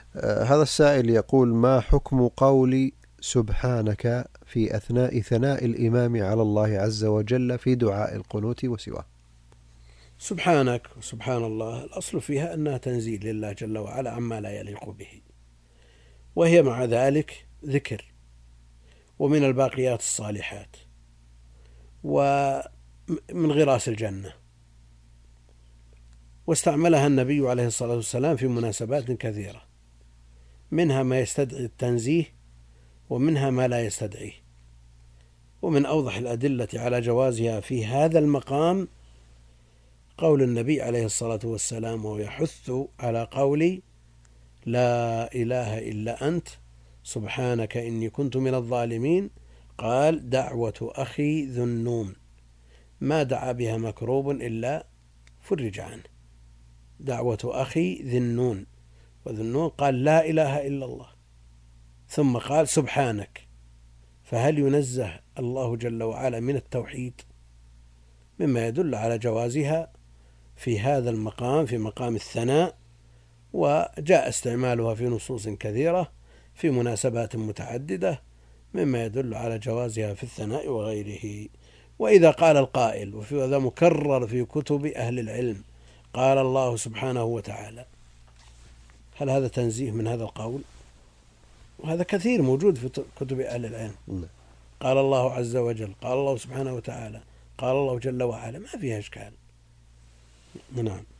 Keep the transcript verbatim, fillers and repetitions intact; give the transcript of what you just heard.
آه هذا السائل يقول: ما حكم قول سبحانك في أثناء ثناء الإمام على الله عز وجل في دعاء القنوت وسواه؟ سبحانك وسبحان الله الأصل فيها أنها تنزيل لله جل وعلا عما لا يليق به، وهي مع ذلك ذكر ومن الباقيات الصالحات ومن غراس الجنة، واستعملها النبي عليه الصلاة والسلام في مناسبات كثيرة، منها ما يستدعي التنزيه ومنها ما لا يستدعيه. ومن أوضح الأدلة على جوازها في هذا المقام قول النبي عليه الصلاة والسلام وهو يحث على قول لا إله إلا أنت سبحانك إني كنت من الظالمين، قال: دعوة أخي ذو النون ما دعا بها مكروب إلا فرج عنه. دعوة أخي ذي النون، وذو النون قال لا إله إلا الله، ثم قال سبحانك. فهل ينزه الله جل وعلا من التوحيد؟ مما يدل على جوازها في هذا المقام، في مقام الثناء، وجاء استعمالها في نصوص كثيرة في مناسبات متعددة، مما يدل على جوازها في الثناء وغيره. وإذا قال القائل، وفي هذا مكرر في كتب أهل العلم، قال الله سبحانه وتعالى، هل هذا تنزيه من هذا القول؟ وهذا كثير موجود في كتب أهل العلم. قال الله عز وجل، قال الله سبحانه وتعالى، قال الله جل وعلا، ما فيها إشكال. نعم.